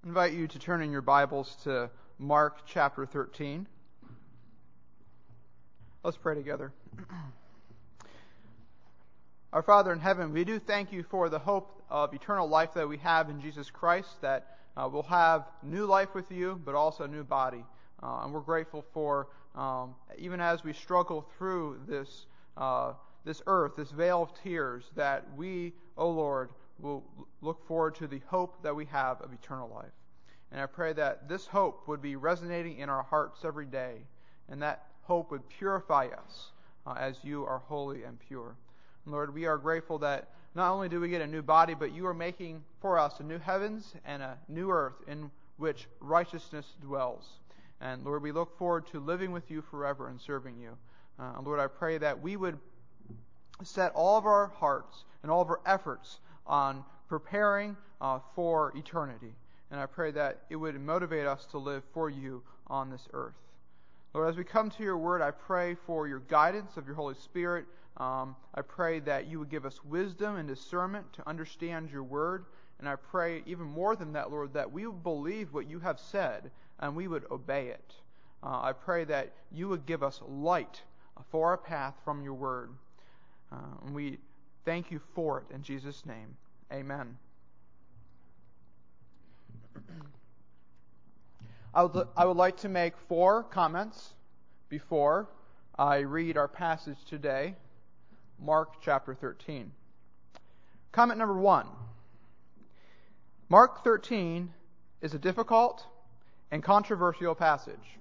I invite you to turn in your Bibles to Mark chapter 13. Let's pray together. Our Father in heaven, we do thank you for the hope of eternal life that we have in Jesus Christ, that we'll have new life with you, but also a new body. And we're grateful for, even as we struggle through this earth, this vale of tears, that we, O Lord, will look forward to the hope that we have of eternal life. And I pray that this hope would be resonating in our hearts every day, and that hope would purify us as you are holy and pure. And Lord, we are grateful that not only do we get a new body, but you are making for us a new heavens and a new earth in which righteousness dwells. And Lord, we look forward to living with you forever and serving you. Lord, I pray that we would set all of our hearts and all of our efforts on preparing for eternity. And I pray that it would motivate us to live for you on this earth. Lord, as we come to your word, I pray for your guidance of your Holy Spirit. I pray that you would give us wisdom and discernment to understand your word. And I pray even more than that, Lord, that we would believe what you have said and we would obey it. I pray that you would give us light for our path from your word. And we thank you for it in Jesus' name. Amen. I would like to make 4 comments before I read our passage today, Mark chapter 13. Comment number 1. Mark 13 is a difficult and controversial passage.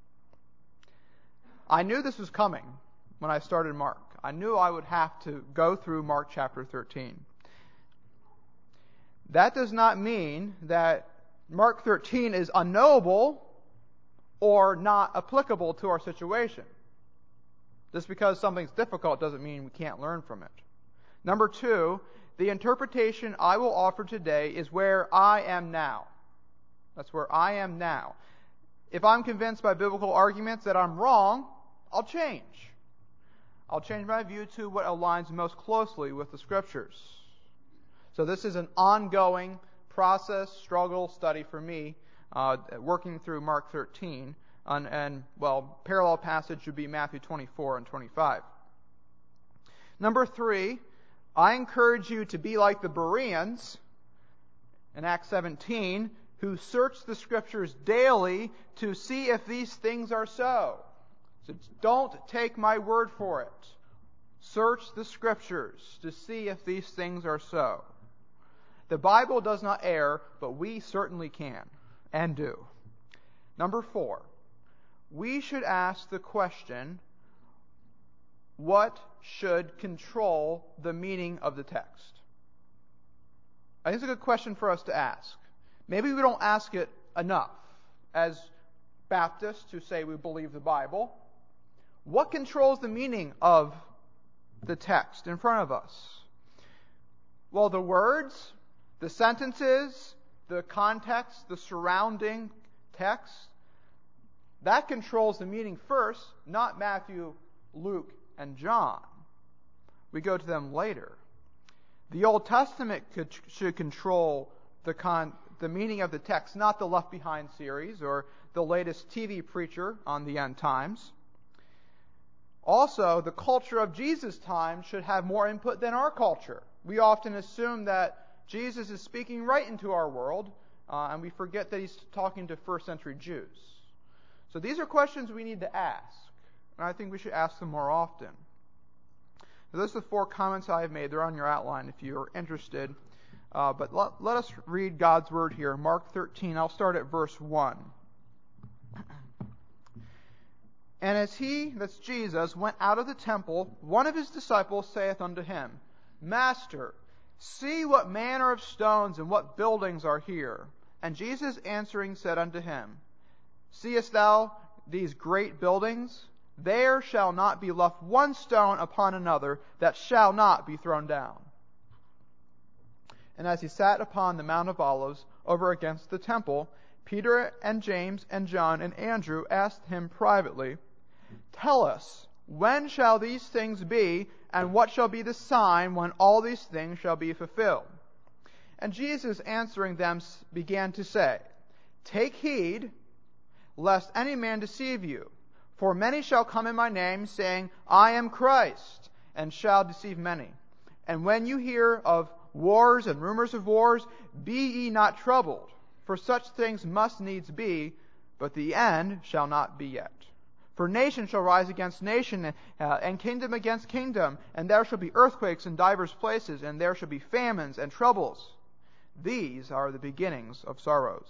I knew this was coming when I started Mark. I knew I would have to go through Mark chapter 13. That does not mean that Mark 13 is unknowable or not applicable to our situation. Just because something's difficult doesn't mean we can't learn from it. Number 2, the interpretation I will offer today is where I am now. That's where I am now. If I'm convinced by biblical arguments that I'm wrong, I'll change. I'll change my view to what aligns most closely with the Scriptures. So this is an ongoing process, struggle, study for me, working through Mark 13. And parallel passage would be Matthew 24 and 25. Number 3, I encourage you to be like the Bereans in Acts 17, who search the Scriptures daily to see if these things are so. So don't take my word for it. Search the Scriptures to see if these things are so. The Bible does not err, but we certainly can and do. Number 4, we should ask the question, what should control the meaning of the text? I think it's a good question for us to ask. Maybe we don't ask it enough as Baptists who say we believe the Bible. What controls the meaning of the text in front of us? Well, the words, the sentences, the context, the surrounding text, that controls the meaning first, not Matthew, Luke, and John. We go to them later. The Old Testament should control the meaning of the text, not the Left Behind series or the latest TV preacher on the end times. Also, the culture of Jesus' time should have more input than our culture. We often assume that Jesus is speaking right into our world, and we forget that he's talking to first century Jews. So these are questions we need to ask, and I think we should ask them more often. So those are the 4 comments I have made. They're on your outline if you're interested. But let us read God's Word here. Mark 13, I'll start at verse 1. And as he, that's Jesus, went out of the temple, one of his disciples saith unto him, Master, see what manner of stones and what buildings are here. And Jesus answering said unto him, Seest thou these great buildings? There shall not be left one stone upon another that shall not be thrown down. And as he sat upon the Mount of Olives over against the temple, Peter and James and John and Andrew asked him privately, Tell us, when shall these things be, and what shall be the sign when all these things shall be fulfilled? And Jesus answering them began to say, Take heed, lest any man deceive you. For many shall come in my name, saying, I am Christ, and shall deceive many. And when you hear of wars and rumors of wars, be ye not troubled, for such things must needs be, but the end shall not be yet. For nation shall rise against nation, and kingdom against kingdom, and there shall be earthquakes in divers places, and there shall be famines and troubles. These are the beginnings of sorrows.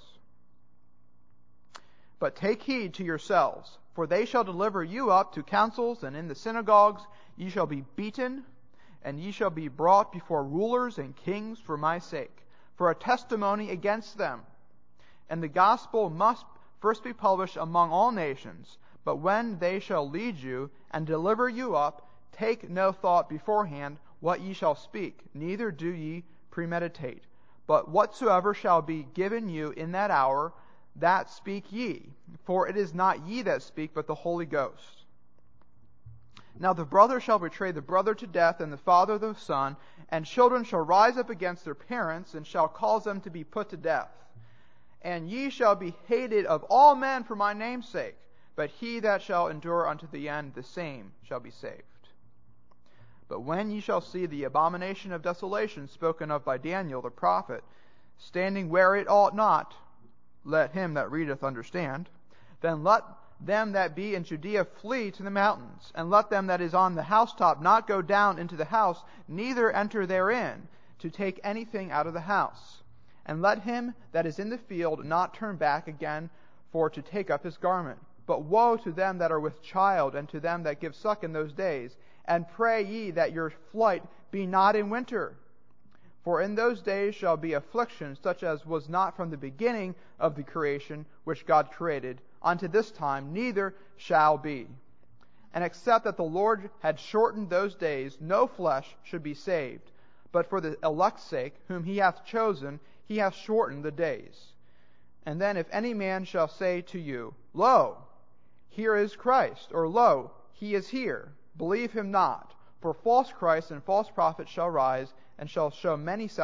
But take heed to yourselves, for they shall deliver you up to councils, and in the synagogues ye shall be beaten, and ye shall be brought before rulers and kings for my sake, for a testimony against them. And the gospel must first be published among all nations. But when they shall lead you and deliver you up, take no thought beforehand what ye shall speak, neither do ye premeditate. But whatsoever shall be given you in that hour, that speak ye. For it is not ye that speak, but the Holy Ghost. Now the brother shall betray the brother to death, and the father the son, and children shall rise up against their parents, and shall cause them to be put to death. And ye shall be hated of all men for my name's sake. But he that shall endure unto the end, the same shall be saved. But when ye shall see the abomination of desolation spoken of by Daniel the prophet, standing where it ought not, let him that readeth understand, then let them that be in Judea flee to the mountains, and let them that is on the housetop not go down into the house, neither enter therein, to take anything out of the house. And let him that is in the field not turn back again for to take up his garment. But woe to them that are with child, and to them that give suck in those days. And pray ye that your flight be not in winter. For in those days shall be affliction, such as was not from the beginning of the creation which God created, unto this time, neither shall be. And except that the Lord had shortened those days, no flesh should be saved. But for the elect's sake, whom he hath chosen, he hath shortened the days. And then if any man shall say to you, Lo, here is Christ, or lo, he is here, believe him not. For false Christs and false prophets shall rise, and shall show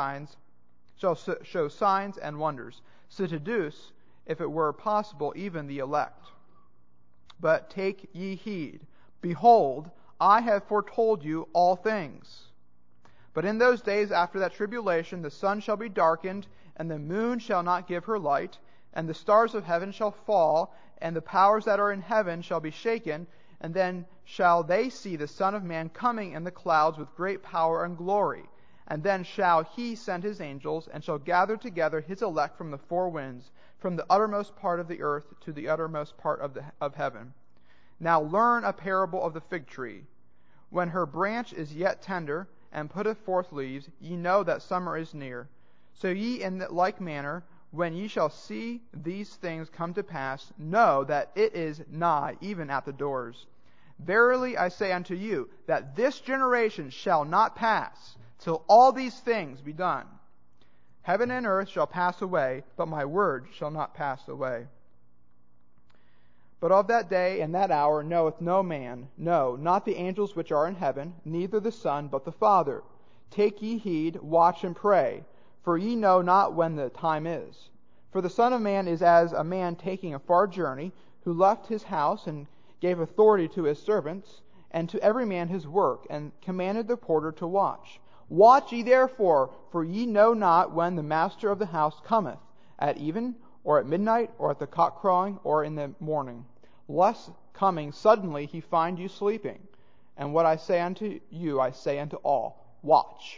signs and wonders, to seduce, if it were possible, even the elect. But take ye heed. Behold, I have foretold you all things. But in those days after that tribulation, the sun shall be darkened, and the moon shall not give her light, and the stars of heaven shall fall, and the powers that are in heaven shall be shaken, and then shall they see the Son of Man coming in the clouds with great power and glory. And then shall he send his angels, and shall gather together his elect from the four winds, from the uttermost part of the earth to the uttermost part of heaven. Now learn a parable of the fig tree. When her branch is yet tender, and putteth forth leaves, ye know that summer is near. So ye in like manner, when ye shall see these things come to pass, know that it is nigh, even at the doors. Verily I say unto you, that this generation shall not pass, till all these things be done. Heaven and earth shall pass away, but my word shall not pass away. But of that day and that hour knoweth no man, no, not the angels which are in heaven, neither the Son, but the Father. Take ye heed, watch and pray, for ye know not when the time is. For the Son of Man is as a man taking a far journey, who left his house, and gave authority to his servants, and to every man his work, and commanded the porter to watch. Watch ye therefore, for ye know not when the master of the house cometh, at even, or at midnight, or at the cock crowing, or in the morning, lest coming suddenly he find you sleeping. And what I say unto you, I say unto all, watch.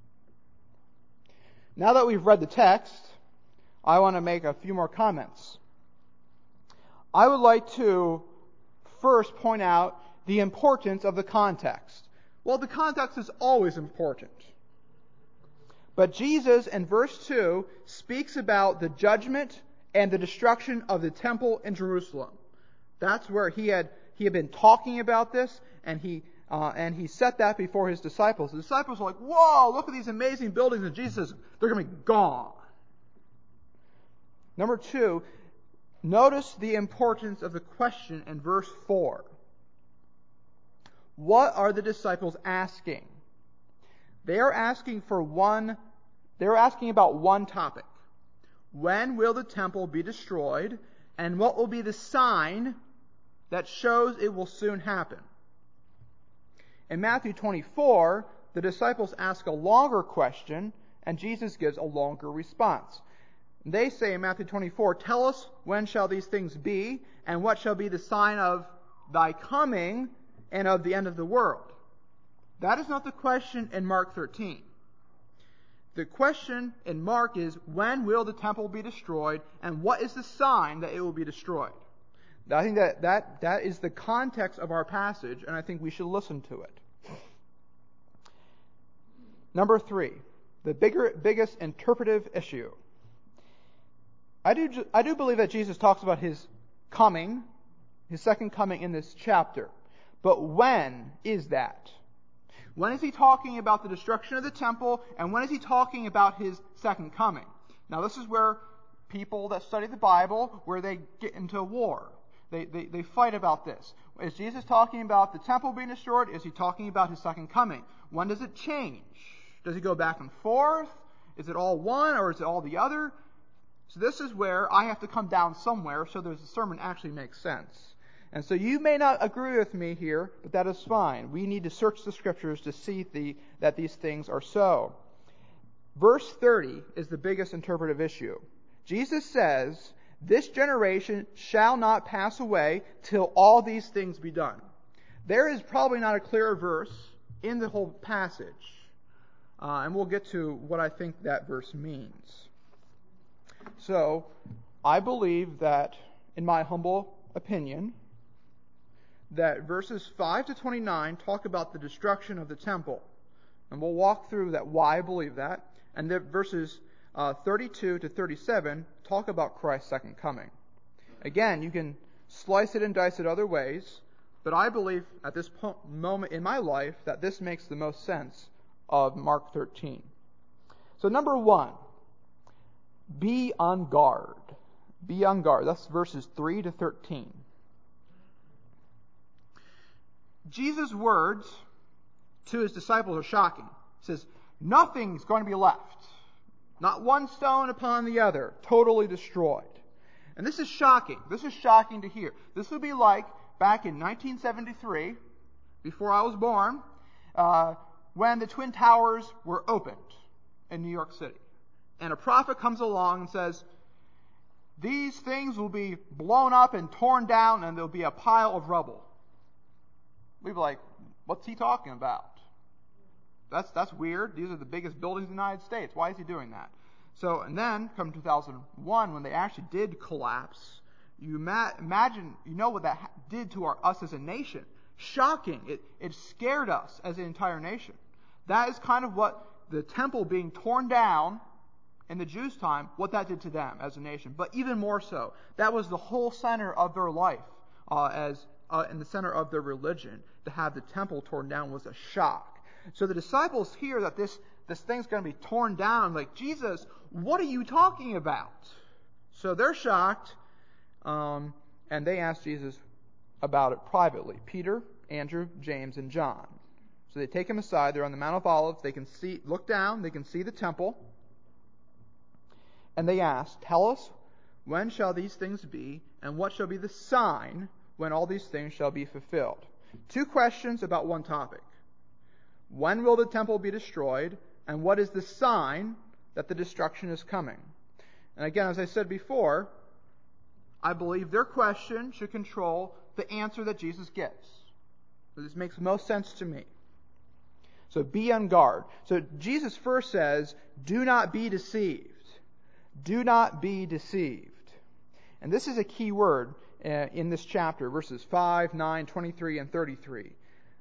Now that we've read the text, I want to make a few more comments. I would like to first point out the importance of the context. Well, the context is always important. But Jesus, in verse 2, speaks about the judgment and the destruction of the temple in Jerusalem. That's where he had been talking about this, and he set that before his disciples. The disciples were like, whoa, look at these amazing buildings, and Jesus says, they're going to be gone. Number 2, notice the importance of the question in verse 4. What are the disciples asking? They are asking about one topic. when will the temple be destroyed, and what will be the sign that shows it will soon happen? In Matthew 24, the disciples ask a longer question, and Jesus gives a longer response. They say in Matthew 24, "Tell us, when shall these things be, and what shall be the sign of thy coming and of the end of the world?" That is not the question in Mark 13. The question in Mark is, when will the temple be destroyed, and what is the sign that it will be destroyed? I think that is the context of our passage, and I think we should listen to it. Number 3, the biggest interpretive issue. I do believe that Jesus talks about his coming, his second coming in this chapter. But when is that? When is he talking about the destruction of the temple, and when is he talking about his second coming? Now, this is where people that study the Bible, where they get into war. They fight about this. Is Jesus talking about the temple being destroyed? Is he talking about his second coming? When does it change? Does he go back and forth? Is it all one, or is it all the other? So this is where I have to come down somewhere so the sermon actually makes sense. And so you may not agree with me here, but that is fine. We need to search the Scriptures to see that these things are so. Verse 30 is the biggest interpretive issue. Jesus says, "This generation shall not pass away till all these things be done." There is probably not a clearer verse in the whole passage. And we'll get to what I think that verse means. So, I believe that, in my humble opinion, that verses 5 to 29 talk about the destruction of the temple. And we'll walk through that, why I believe that. And that verses 32 to 37 talk about Christ's second coming. Again, you can slice it and dice it other ways, but I believe at this moment in my life that this makes the most sense of Mark 13. So number 1, be on guard. Be on guard. That's verses 3 to 13. Jesus' words to his disciples are shocking. He says, nothing's going to be left. Not one stone upon the other. Totally destroyed. And this is shocking. This is shocking to hear. This would be like back in 1973, before I was born, when the Twin Towers were opened in New York City. And a prophet comes along and says, these things will be blown up and torn down, and there'll be a pile of rubble. We'd be like, what's he talking about? That's weird. These are the biggest buildings in the United States. Why is he doing that? So, and then, come 2001, when they actually did collapse, you imagine, you know what that did to us as a nation. Shocking. It scared us as an entire nation. That is kind of what the temple being torn down in the Jews' time, what that did to them as a nation. But even more so, that was the whole center of their life, in the center of their religion. To have the temple torn down was a shock. So the disciples hear that this thing's going to be torn down. Like, Jesus, what are you talking about? So they're shocked, and they ask Jesus about it privately. Peter, Andrew, James, and John. So they take him aside. They're on the Mount of Olives. They can look down. They can see the temple. And they ask, tell us, when shall these things be, and what shall be the sign when all these things shall be fulfilled? 2 questions about one topic. When will the temple be destroyed, and what is the sign that the destruction is coming? And again, as I said before, I believe their question should control the answer that Jesus gives. This makes most sense to me. So be on guard. So Jesus first says, do not be deceived. Do not be deceived. And this is a key word in this chapter, verses 5, 9, 23, and 33.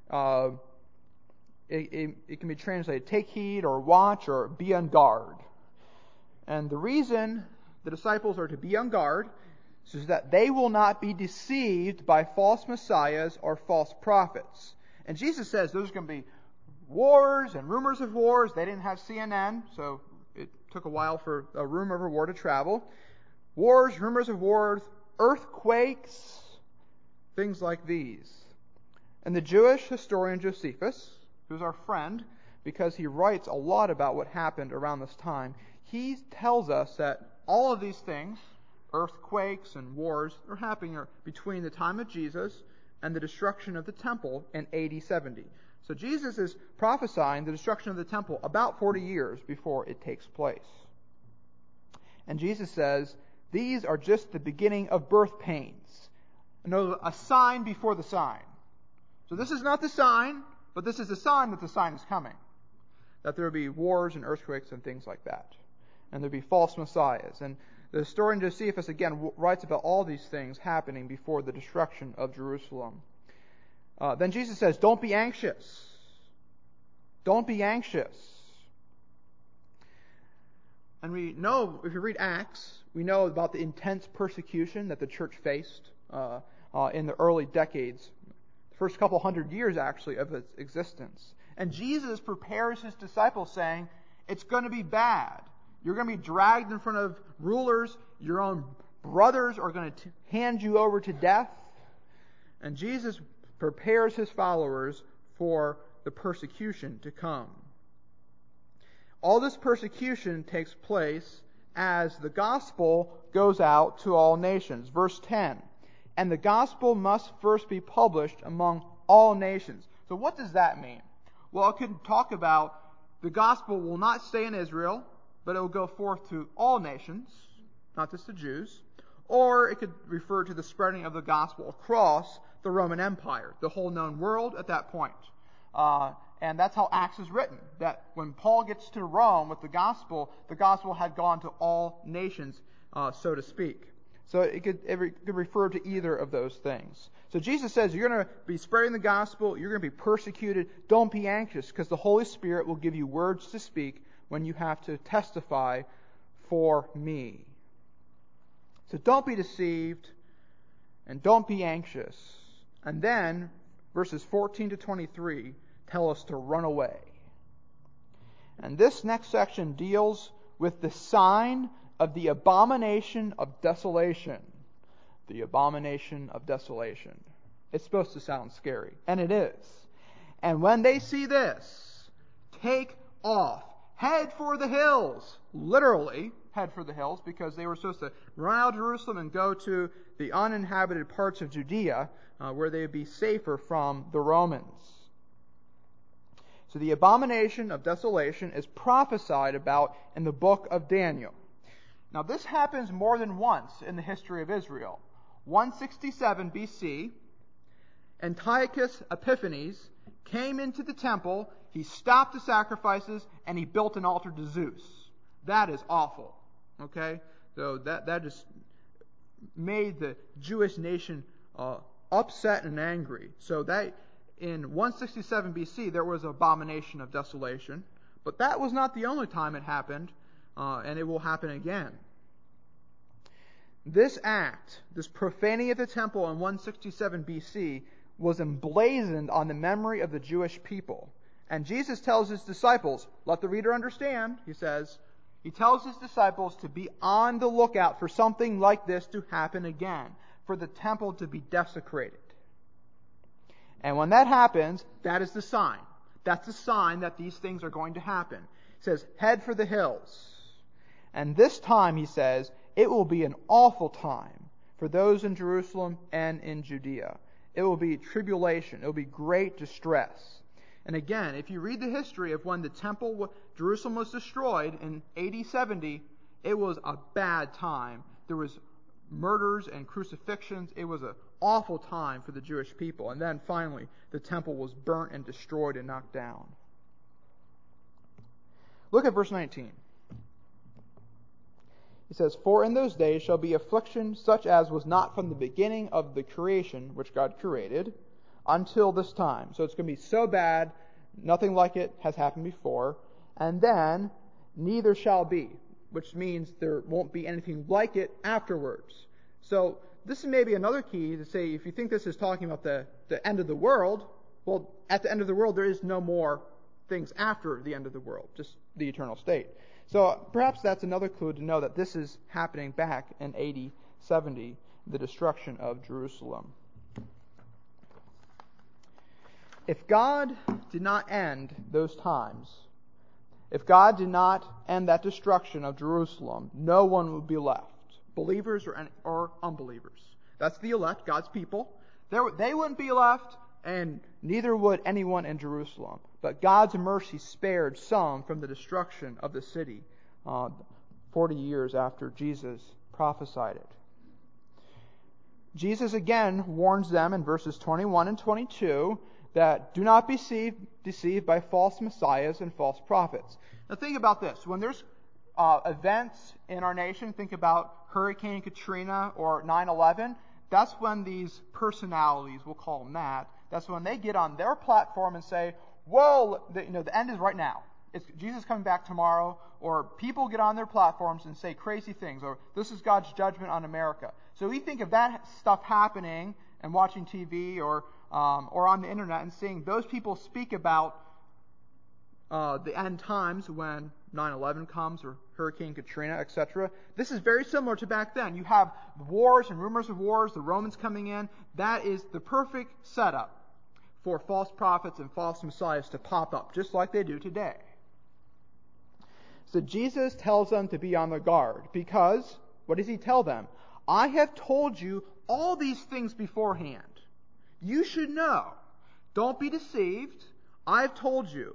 It can be translated, take heed, or watch, or be on guard. And the reason the disciples are to be on guard is that they will not be deceived by false messiahs or false prophets. And Jesus says there's going to be wars and rumors of wars. They didn't have CNN, so it took a while for a rumor of a war to travel. Wars, rumors of wars, earthquakes, things like these. And the Jewish historian Josephus, who's our friend, because he writes a lot about what happened around this time, he tells us that all of these things, earthquakes and wars, are happening between the time of Jesus and the destruction of the temple in AD 70. So Jesus is prophesying the destruction of the temple about 40 years before it takes place. And Jesus says, these are just the beginning of birth pains. A sign before the sign. So this is not the sign, but this is a sign that the sign is coming. That there will be wars and earthquakes and things like that. And there will be false messiahs. And the historian Josephus again writes about all these things happening before the destruction of Jerusalem. Then Jesus says, don't be anxious. Don't be anxious. And we know, if you read Acts, we know about the intense persecution that the church faced in the early decades. The first couple hundred years, actually, of its existence. And Jesus prepares his disciples saying, it's going to be bad. You're going to be dragged in front of rulers. Your own brothers are going to hand you over to death. And Jesus prepares his followers for the persecution to come. All this persecution takes place as the gospel goes out to all nations. Verse 10, and the gospel must first be published among all nations. So what does that mean? Well, it could talk about the gospel will not stay in Israel, but it will go forth to all nations, not just the Jews. Or it could refer to the spreading of the gospel across the Roman Empire, the whole known world at that point. And that's how Acts is written, that when Paul gets to Rome with the gospel had gone to all nations, so to speak. So it could refer to either of those things. So Jesus says, you're going to be spreading the gospel, you're going to be persecuted, don't be anxious, because the Holy Spirit will give you words to speak when you have to testify for me. So don't be deceived, and don't be anxious. And then, verses 14 to 23 tell us to run away. And this next section deals with the sign of the abomination of desolation. The abomination of desolation. It's supposed to sound scary, and it is. And when they see this, take off, head for the hills. Literally, head for the hills, because they were supposed to run out of Jerusalem and go to the uninhabited parts of Judea, where they would be safer from the Romans. So the abomination of desolation is prophesied about in the book of Daniel. Now this happens more than once in the history of Israel. 167 BC, Antiochus Epiphanes came into the temple, he stopped the sacrifices, and he built an altar to Zeus. That is awful. Okay? So that just made the Jewish nation upset and angry. So that in 167 BC, there was an abomination of desolation. But that was not the only time it happened, and it will happen again. This act, this profaning of the temple in 167 BC, was emblazoned on the memory of the Jewish people. And Jesus tells his disciples, let the reader understand, he says, he tells his disciples to be on the lookout for something like this to happen again, for the temple to be desecrated. And when that happens, that is the sign. That's the sign that these things are going to happen. He says, head for the hills. And this time, he says, it will be an awful time for those in Jerusalem and in Judea. It will be tribulation. It will be great distress. And again, if you read the history of when the temple, Jerusalem was destroyed in AD 70, it was a bad time. There was murders and crucifixions. It was an awful time for the Jewish people. And then finally, the temple was burnt and destroyed and knocked down. Look at verse 19. He says, for in those days shall be affliction such as was not from the beginning of the creation which God created until this time. So it's going to be so bad, nothing like it has happened before. And then, neither shall be, which means there won't be anything like it afterwards. So this is maybe another key to say, if you think this is talking about the end of the world, well, at the end of the world, there is no more things after the end of the world, just the eternal state. So perhaps that's another clue to know that this is happening back in AD 70, the destruction of Jerusalem. If God did not end those times, If God did not end that destruction of Jerusalem, no one would be left, believers or unbelievers. That's the elect, God's people. They wouldn't be left, and neither would anyone in Jerusalem. But God's mercy spared some from the destruction of the city 40 years after Jesus prophesied it. Jesus again warns them in verses 21 and 22 that do not be deceived by false messiahs and false prophets. Now think about this. When there's events in our nation, think about Hurricane Katrina or 9/11, that's when these personalities, we'll call them that's when they get on their platform and say, whoa, the end is right now. Jesus is coming back tomorrow. Or people get on their platforms and say crazy things. Or this is God's judgment on America. So we think of that stuff happening and watching TV or on the internet and seeing those people speak about the end times when 9/11 comes or Hurricane Katrina, etc. This is very similar to back then. You have wars and rumors of wars, the Romans coming in. That is the perfect setup for false prophets and false messiahs to pop up, just like they do today. So Jesus tells them to be on the guard because, what does he tell them? I have told you all these things beforehand. You should know. Don't be deceived. I've told you.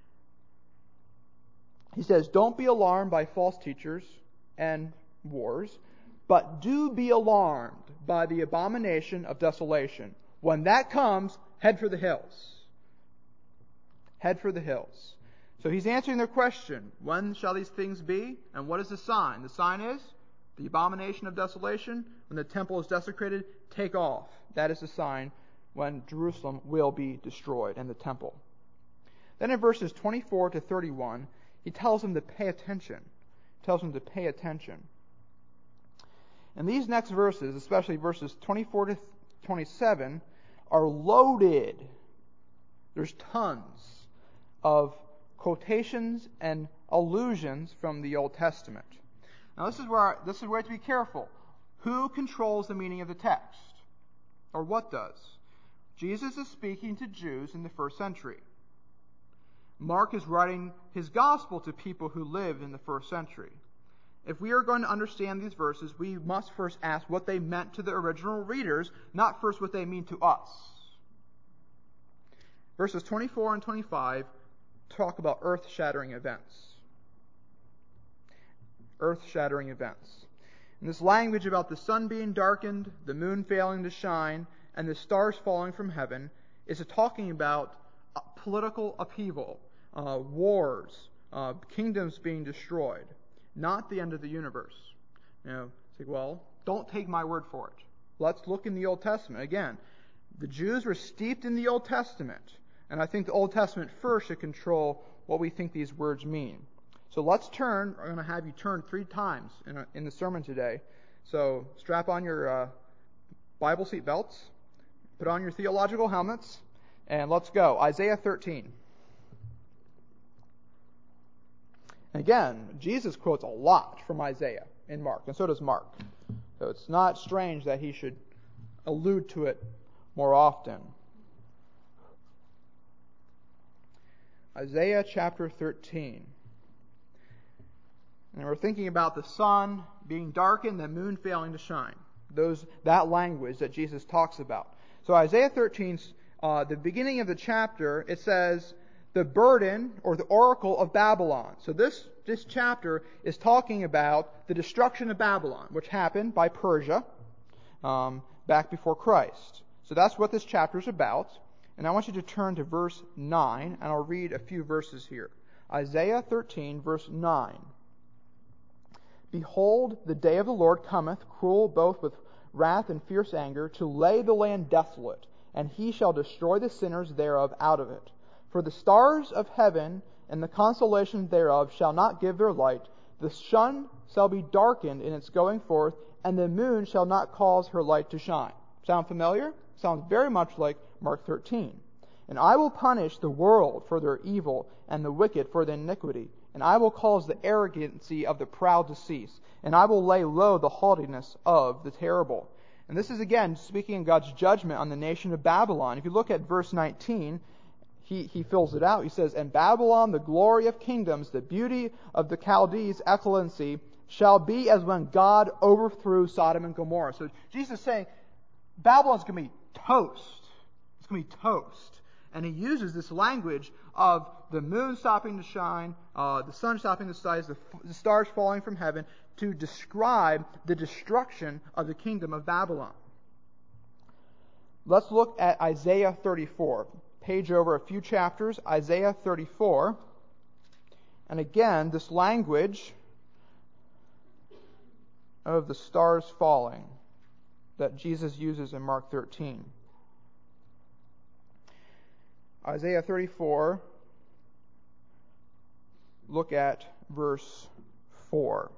He says, don't be alarmed by false teachers and wars, but do be alarmed by the abomination of desolation. When that comes, head for the hills. Head for the hills. So he's answering their question, when shall these things be? And what is the sign? The sign is the abomination of desolation. When the temple is desecrated, take off. That is the sign when Jerusalem will be destroyed and the temple. Then in verses 24 to 31, he tells them to pay attention. He tells them to pay attention. And these next verses, especially verses 24 to 27, are loaded. There's tons of quotations and allusions from the Old Testament. Now this is where you have to be careful. Who controls the meaning of the text? Or what does? Jesus is speaking to Jews in the first century. Mark is writing his gospel to people who lived in the first century. If we are going to understand these verses, we must first ask what they meant to the original readers, not first what they mean to us. Verses 24 and 25 talk about earth-shattering events. Earth-shattering events. And this language about the sun being darkened, the moon failing to shine, and the stars falling from heaven is talking about political upheaval, wars, kingdoms being destroyed, not the end of the universe. It's like, well, don't take my word for it. Let's look in the Old Testament. Again, the Jews were steeped in the Old Testament, and I think the Old Testament first should control what we think these words mean. So let's turn. I'm going to have you turn 3 times in the sermon today. So strap on your Bible seat belts, put on your theological helmets, and let's go. Isaiah 13. Again, Jesus quotes a lot from Isaiah in Mark, and so does Mark. So it's not strange that he should allude to it more often. Isaiah chapter 13. And we're thinking about the sun being darkened, the moon failing to shine. That language that Jesus talks about. So Isaiah 13, the beginning of the chapter, it says, the burden or the oracle of Babylon. So this chapter is talking about the destruction of Babylon, which happened by Persia back before Christ. So that's what this chapter is about. And I want you to turn to verse 9, and I'll read a few verses here. Isaiah 13, verse 9. Behold, the day of the Lord cometh, cruel both with wrath and fierce anger, to lay the land desolate, and he shall destroy the sinners thereof out of it. For the stars of heaven and the constellations thereof shall not give their light. The sun shall be darkened in its going forth, and the moon shall not cause her light to shine. Sound familiar? Sounds very much like Mark 13. And I will punish the world for their evil, and the wicked for their iniquity. And I will cause the arrogancy of the proud to cease. And I will lay low the haughtiness of the terrible. And this is again speaking of God's judgment on the nation of Babylon. If you look at verse 19, he fills it out. He says, "And Babylon, the glory of kingdoms, the beauty of the Chaldees' excellency, shall be as when God overthrew Sodom and Gomorrah." So Jesus is saying, Babylon's going to be toast. It's going to be toast. And he uses this language of the moon stopping to shine, the sun stopping to rise, the stars falling from heaven, to describe the destruction of the kingdom of Babylon. Let's look at Isaiah 34. Page over a few chapters, Isaiah 34. And again, this language of the stars falling that Jesus uses in Mark 13. Isaiah 34, look at verse 4.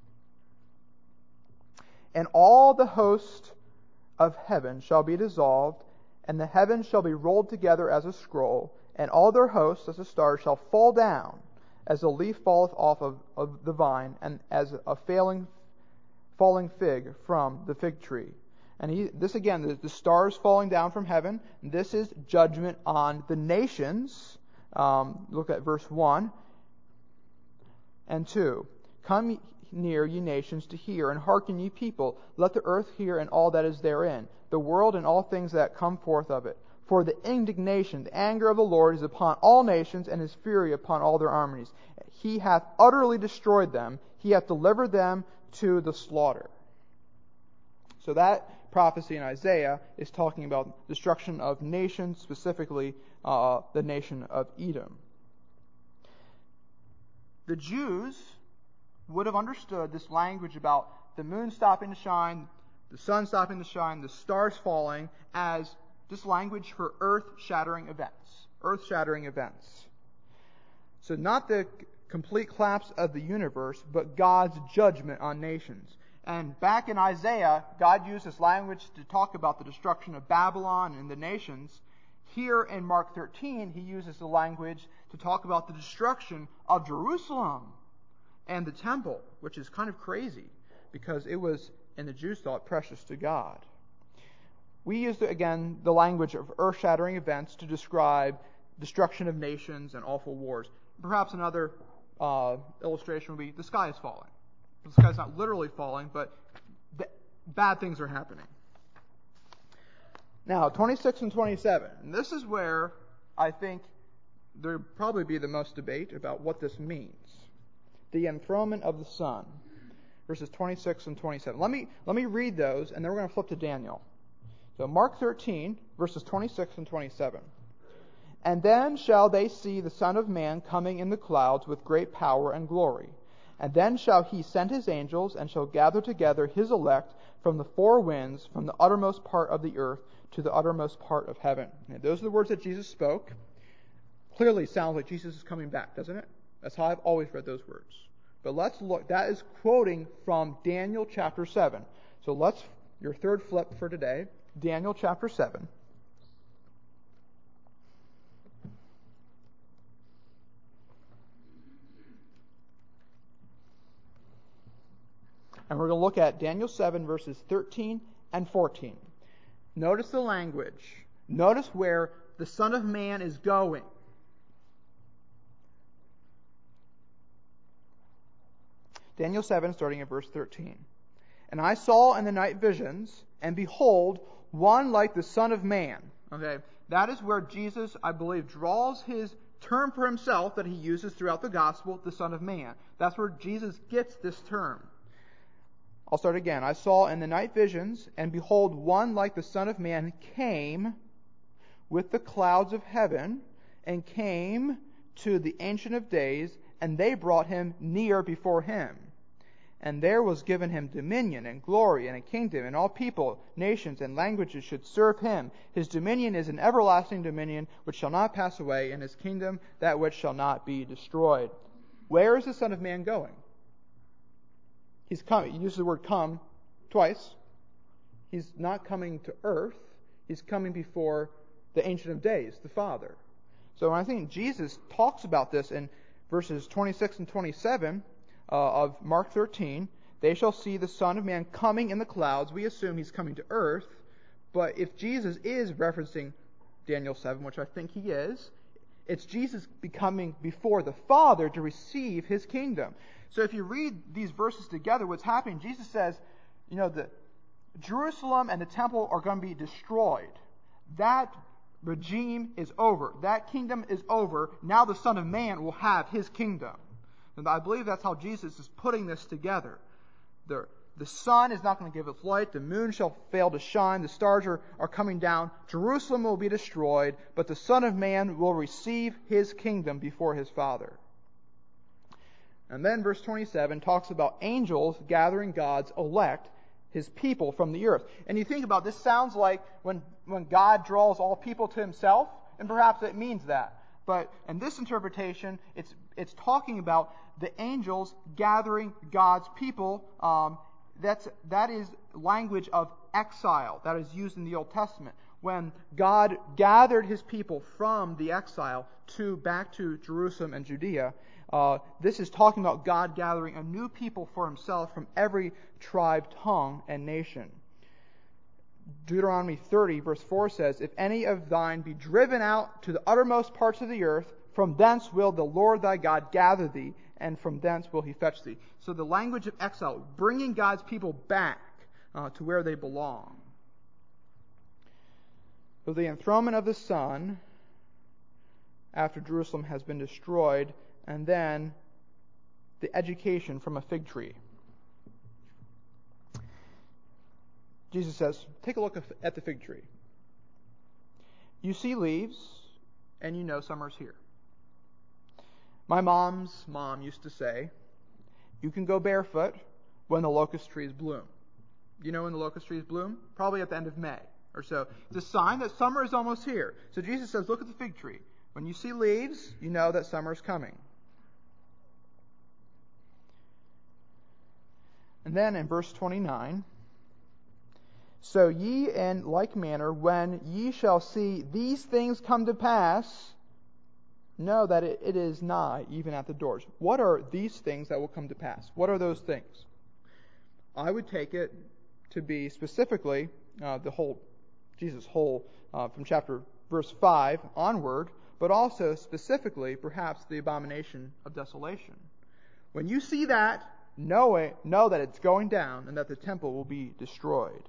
"And all the host of heaven shall be dissolved, and the heavens shall be rolled together as a scroll, and all their hosts as the stars shall fall down, as a leaf falleth off of the vine, and as a falling fig from the fig tree." And this again, the stars falling down from heaven, this is judgment on the nations. Look at verse 1 and 2. "Come near, ye nations, to hear, and hearken, ye people. Let the earth hear, and all that is therein, the world and all things that come forth of it. For the indignation, the anger of the Lord is upon all nations, and his fury upon all their armies. He hath utterly destroyed them. He hath delivered them to the slaughter." So that prophecy in Isaiah is talking about destruction of nations, specifically the nation of Edom. The Jews would have understood this language about the moon stopping to shine, the sun stopping to shine, the stars falling, as this language for earth-shattering events. Earth-shattering events. So not the complete collapse of the universe, but God's judgment on nations. And back in Isaiah, God used this language to talk about the destruction of Babylon and the nations. Here in Mark 13, he uses the language to talk about the destruction of Jerusalem and the temple, which is kind of crazy because it was, in the Jews' thought, precious to God. We use, again, the language of earth-shattering events to describe destruction of nations and awful wars. Perhaps another illustration would be the sky is falling. The sky's not literally falling, but bad things are happening. Now, 26 and 27. And this is where I think there would probably be the most debate about what this means. The enthronement of the Son. Verses 26 and 27. Let me read those, and then we're going to flip to Daniel. So Mark 13, verses 26 and 27. "And then shall they see the Son of Man coming in the clouds with great power and glory. And then shall he send his angels, and shall gather together his elect from the four winds, from the uttermost part of the earth to the uttermost part of heaven." And those are the words that Jesus spoke. Clearly sounds like Jesus is coming back, doesn't it? That's how I've always read those words. But let's look. That is quoting from Daniel chapter 7. So your third flip for today, Daniel chapter 7. And we're going to look at Daniel 7, verses 13 and 14. Notice the language. Notice where the Son of Man is going. Daniel 7, starting at verse 13. "And I saw in the night visions, and behold, one like the Son of Man." Okay, that is where Jesus, I believe, draws his term for himself that he uses throughout the gospel, the Son of Man. That's where Jesus gets this term. I'll start again. "I saw in the night visions, and behold, one like the Son of Man came with the clouds of heaven, and came to the Ancient of Days, and they brought him near before him. And there was given him dominion and glory and a kingdom, and all people, nations, and languages should serve him. His dominion is an everlasting dominion which shall not pass away, and his kingdom that which shall not be destroyed." Where is the Son of Man going? He's coming. He uses the word "come" twice. He's not coming to earth. He's coming before the Ancient of Days, the Father. So I think Jesus talks about this in verses 26 and 27 of Mark 13. "They shall see the Son of Man coming in the clouds." We assume he's coming to earth. But if Jesus is referencing Daniel 7, which I think he is, It's Jesus becoming before the Father to receive his kingdom. So if you read these verses together, what's happening, Jesus says, the Jerusalem and the temple are going to be destroyed. That regime is over. That kingdom is over. Now the Son of Man will have his kingdom. And I believe that's how Jesus is putting this together. The sun is not going to give its light. The moon shall fail to shine. The stars are coming down. Jerusalem will be destroyed. But the Son of Man will receive his kingdom before his Father. And then verse 27 talks about angels gathering God's elect, his people from the earth. And you think about this, sounds like when God draws all people to himself, and perhaps it means that. But in this interpretation, it's talking about the angels gathering God's people. That is language of exile that is used in the Old Testament. When God gathered his people from the exile back to Jerusalem and Judea, this is talking about God gathering a new people for himself from every tribe, tongue, and nation. Deuteronomy 30 verse 4 says, "If any of thine be driven out to the uttermost parts of the earth, from thence will the Lord thy God gather thee, and from thence will he fetch thee." So the language of exile, bringing God's people back to where they belong. So the enthronement of the Son after Jerusalem has been destroyed, and then the education from a fig tree. Jesus says, take a look at the fig tree. You see leaves, and you know summer's here. My mom's mom used to say, you can go barefoot when the locust trees bloom. You know when the locust trees bloom? Probably at the end of May or so. It's a sign that summer is almost here. So Jesus says, look at the fig tree. When you see leaves, you know that summer is coming. And then in verse 29, so ye in like manner, when ye shall see these things come to pass, know that it is nigh, even at the doors. What are these things that will come to pass? What are those things? I would take it to be specifically Jesus' whole from verse 5 onward, but also specifically perhaps the abomination of desolation. When you see that, know that it's going down and that the temple will be destroyed.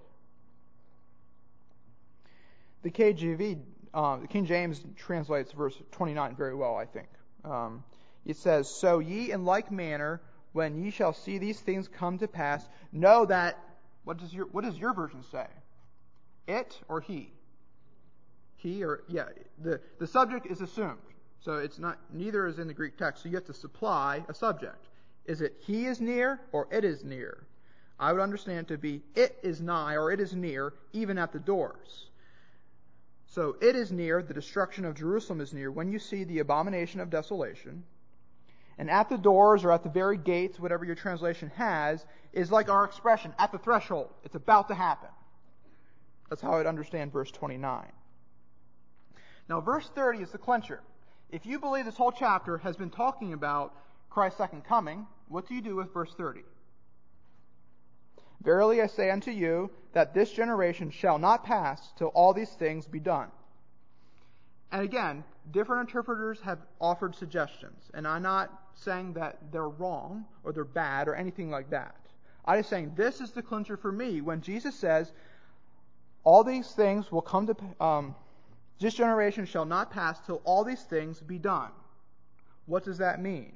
The KJV, King James translates verse 29 very well, I think. It says, so ye in like manner, when ye shall see these things come to pass, know that, what does your version say? It or he? He or, the subject is assumed. So it's not, neither is in the Greek text, so you have to supply a subject. Is it he is near or it is near? I would understand to be it is nigh or it is near, even at the doors. So it is near, the destruction of Jerusalem is near, when you see the abomination of desolation. And at the doors or at the very gates, whatever your translation has, is like our expression, at the threshold. It's about to happen. That's how I'd understand verse 29. Now verse 30 is the clincher. If you believe this whole chapter has been talking about Christ's second coming, what do you do with verse 30? Verily I say unto you, that this generation shall not pass till all these things be done. And again, different interpreters have offered suggestions, and I'm not saying that they're wrong or they're bad or anything like that. I'm just saying this is the clincher for me when Jesus says, all these things will come to this generation shall not pass till all these things be done. What does that mean?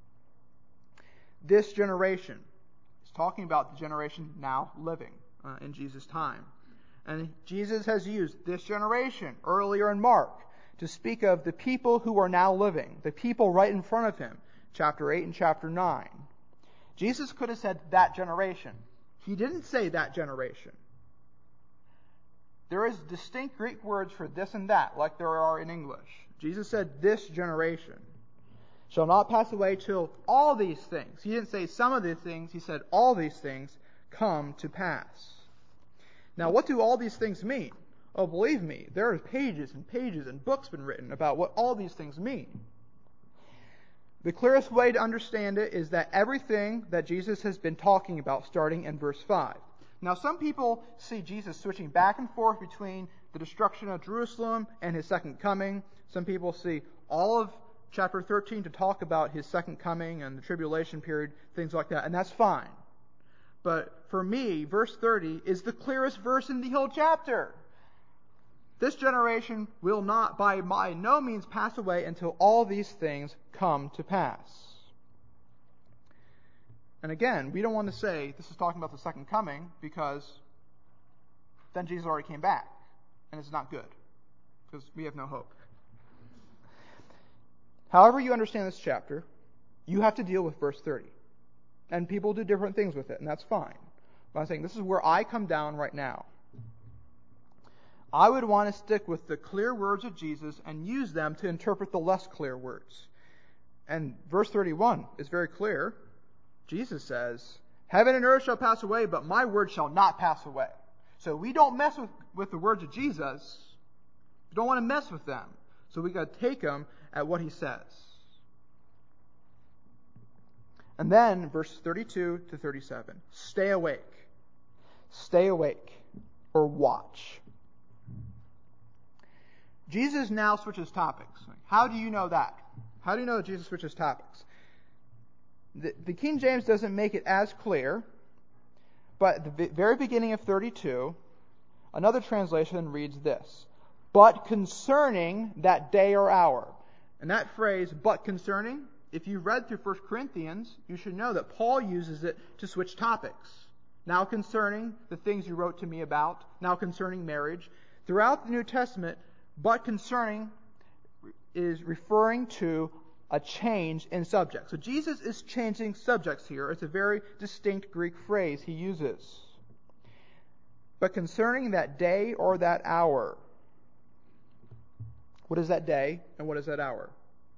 This generation is talking about the generation now living in Jesus' time. And Jesus has used this generation earlier in Mark to speak of the people who are now living, the people right in front of him, chapter 8 and chapter 9. Jesus could have said that generation. He didn't say that generation. There is distinct Greek words for this and that, like there are in English. Jesus said this generation shall not pass away till all these things. He didn't say some of these things. He said all these things come to pass. Now, what do all these things mean? Oh, believe me, there are pages and pages and books been written about what all these things mean. The clearest way to understand it is that everything that Jesus has been talking about starting in verse 5. Now, some people see Jesus switching back and forth between the destruction of Jerusalem and his second coming. Some people see all of chapter 13 to talk about his second coming and the tribulation period, things like that, and that's fine. But for me, verse 30 is the clearest verse in the whole chapter. This generation will not by no means pass away until all these things come to pass. And again, we don't want to say this is talking about the second coming, because then Jesus already came back, and it's not good, because we have no hope. However you understand this chapter, you have to deal with verse 30. And people do different things with it, and that's fine. But I'm saying this is where I come down right now. I would want to stick with the clear words of Jesus and use them to interpret the less clear words. And verse 31 is very clear. Jesus says, "Heaven and earth shall pass away, but my word shall not pass away." So we don't mess with the words of Jesus. We don't want to mess with them. So we got to take them at what he says. And then verse 32 to 37. Stay awake. Stay awake, or watch. Jesus now switches topics. How do you know that? How do you know that Jesus switches topics? The King James doesn't make it as clear, but at the very beginning of 32, another translation reads this: "But concerning that day or hour." And that phrase, "but concerning," if you read through 1 Corinthians, you should know that Paul uses it to switch topics. Now concerning the things you wrote to me about, now concerning marriage. Throughout the New Testament, "but concerning" is referring to a change in subject. So Jesus is changing subjects here. It's a very distinct Greek phrase he uses. But concerning that day or that hour. What is that day and what is that hour?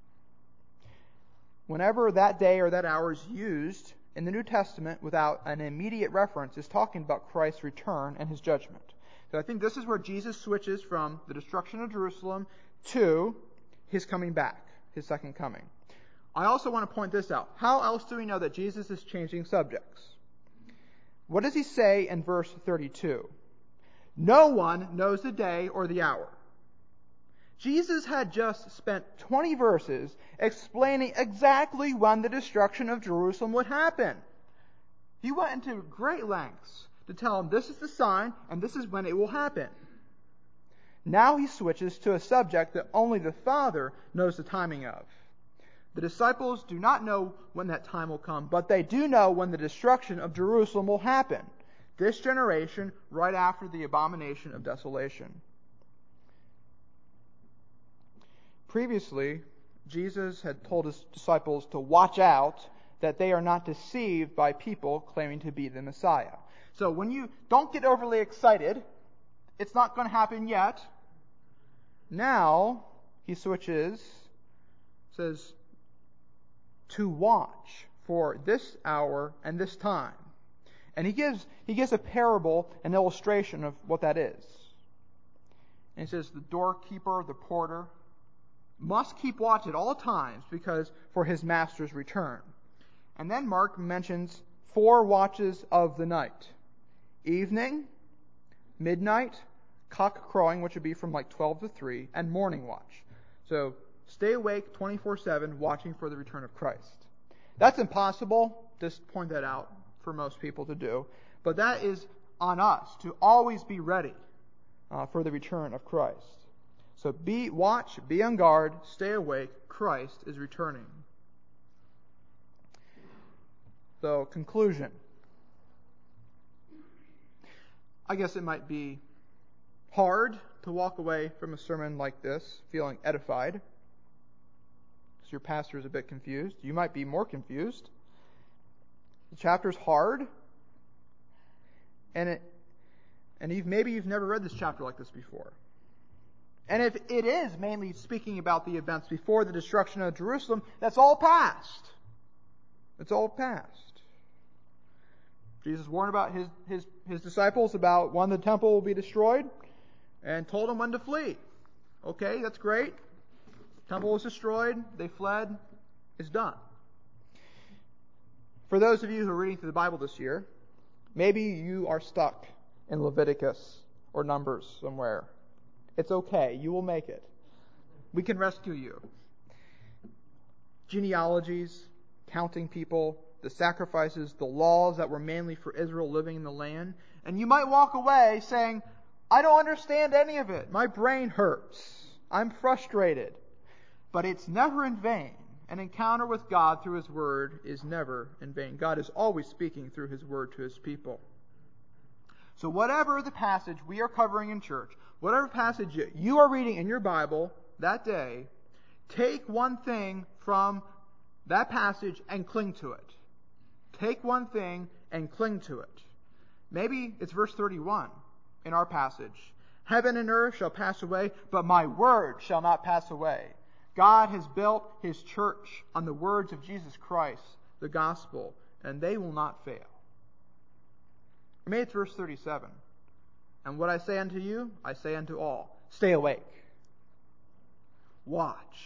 Whenever that day or that hour is used in the New Testament without an immediate reference, it's talking about Christ's return and his judgment. So I think this is where Jesus switches from the destruction of Jerusalem to his coming back, his second coming. I also want to point this out. How else do we know that Jesus is changing subjects? What does he say in verse 32? No one knows the day or the hour. Jesus had just spent 20 verses explaining exactly when the destruction of Jerusalem would happen. He went into great lengths to tell them this is the sign and this is when it will happen. Now he switches to a subject that only the Father knows the timing of. The disciples do not know when that time will come, but they do know when the destruction of Jerusalem will happen. This generation, right after the abomination of desolation. Previously, Jesus had told his disciples to watch out that they are not deceived by people claiming to be the Messiah. So when you don't get overly excited, it's not going to happen yet. Now he switches, says to watch for this hour and this time. And he gives a parable, an illustration of what that is. And he says the doorkeeper, the porter, must keep watch at all times because for his master's return. And then Mark mentions 4 watches of the night. Evening, midnight, cock crowing, which would be from like 12 to 3, and morning watch. So stay awake 24/7 watching for the return of Christ. That's impossible, just point that out for most people to do. But that is on us to always be ready for the return of Christ. So watch, be on guard, stay awake. Christ is returning. So, conclusion. I guess it might be hard to walk away from a sermon like this feeling edified, because your pastor is a bit confused. You might be more confused. The chapter's hard, and maybe you've never read this chapter like this before. And if it is mainly speaking about the events before the destruction of Jerusalem, that's all past. It's all past. Jesus warned about his disciples about when the temple will be destroyed and told them when to flee. Okay, that's great. Temple was destroyed. They fled. It's done. For those of you who are reading through the Bible this year, maybe you are stuck in Leviticus or Numbers somewhere. It's okay. You will make it. We can rescue you. genealogies, counting people, the sacrifices, the laws that were mainly for Israel living in the land. And you might walk away saying, I don't understand any of it. My brain hurts. I'm frustrated. But it's never in vain. An encounter with God through His Word is never in vain. God is always speaking through His Word to His people. So whatever the passage we are covering in church, whatever passage you are reading in your Bible that day, take one thing from that passage and cling to it. Take one thing and cling to it. Maybe it's verse 31 in our passage. Heaven and earth shall pass away, but my word shall not pass away. God has built His church on the words of Jesus Christ, the gospel, and they will not fail. Or maybe it's verse 37. And what I say unto you, I say unto all. Stay awake. Watch.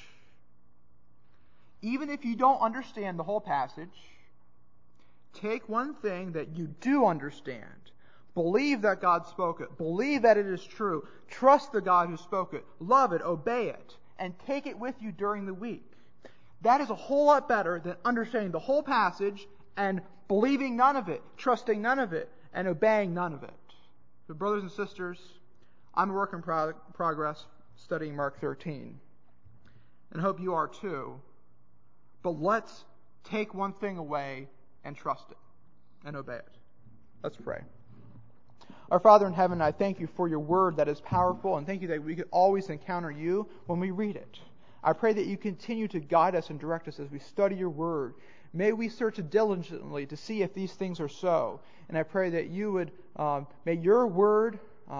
Even if you don't understand the whole passage, take one thing that you do understand. Believe that God spoke it. Believe that it is true. Trust the God who spoke it. Love it. Obey it. And take it with you during the week. That is a whole lot better than understanding the whole passage and believing none of it, trusting none of it, and obeying none of it. So brothers and sisters, I'm a work in progress studying Mark 13. And hope you are too. But let's take one thing away and trust it and obey it. Let's pray. Our Father in heaven, I thank you for your word that is powerful, and thank you that we could always encounter you when we read it. I pray that you continue to guide us and direct us as we study your word. May we search diligently to see if these things are so. And I pray that you would, may your word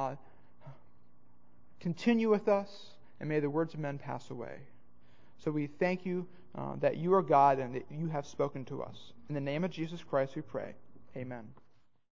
continue with us, and may the words of men pass away. So we thank you that you are God and that you have spoken to us. In the name of Jesus Christ we pray. Amen.